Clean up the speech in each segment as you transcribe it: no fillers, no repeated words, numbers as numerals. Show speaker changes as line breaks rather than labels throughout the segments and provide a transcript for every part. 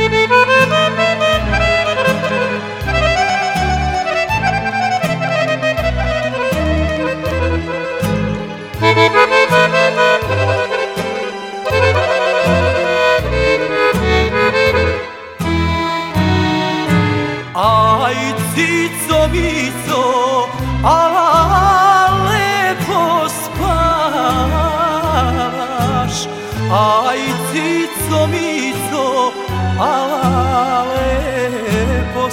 Aj, cico, mico, a lepo spavaš. Aj, cico, mico, a lepo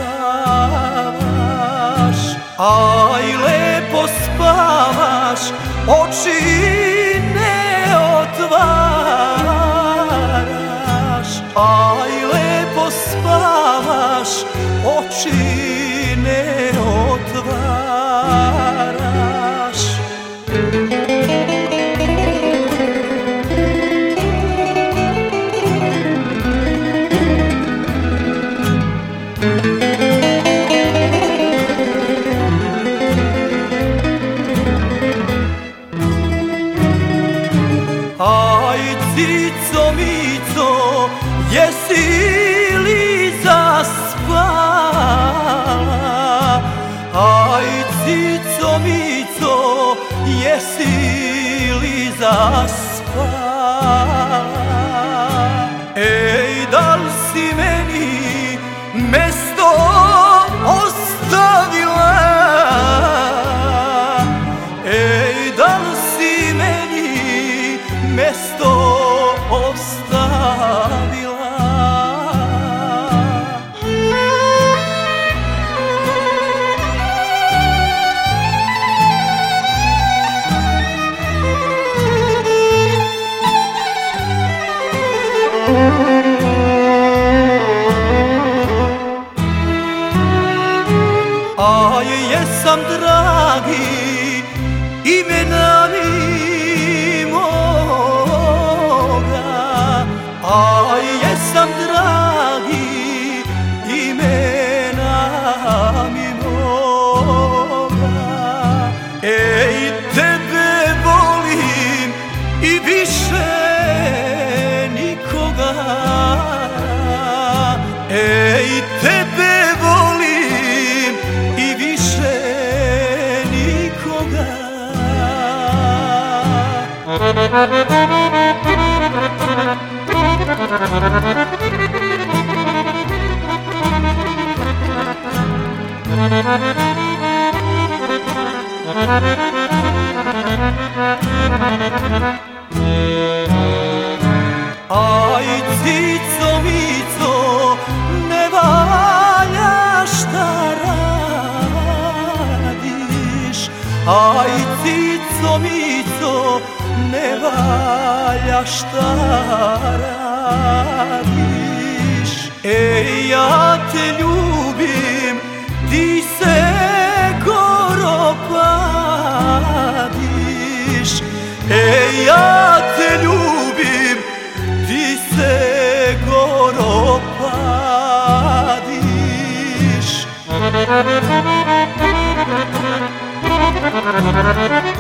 spavaš. Aj, lepo spavaš, oči ne otvaraš. Aj, lepo spavaš, oči ne otvaraš. Aj, cico, mico, jesi li zaspala? Aj, cico, mico, jesi li zaspala? Ej, da li si meni mesto ostavila? Ej, da li si meni mesto ostavila? Aj, jesam dragi imena mi moga. Aj, jesam dragi imena mi moga. Ej, tebe volim i više nikoga. Ej, tebe volim i više nikoga. Aj, cico, mico, ne valja šta radiš. Aj, cico, mico, ne valja šta radiš. Ej, ja te ljubim, ti se goro padiš. Ej, ja te ljubim, ti se goro padiš.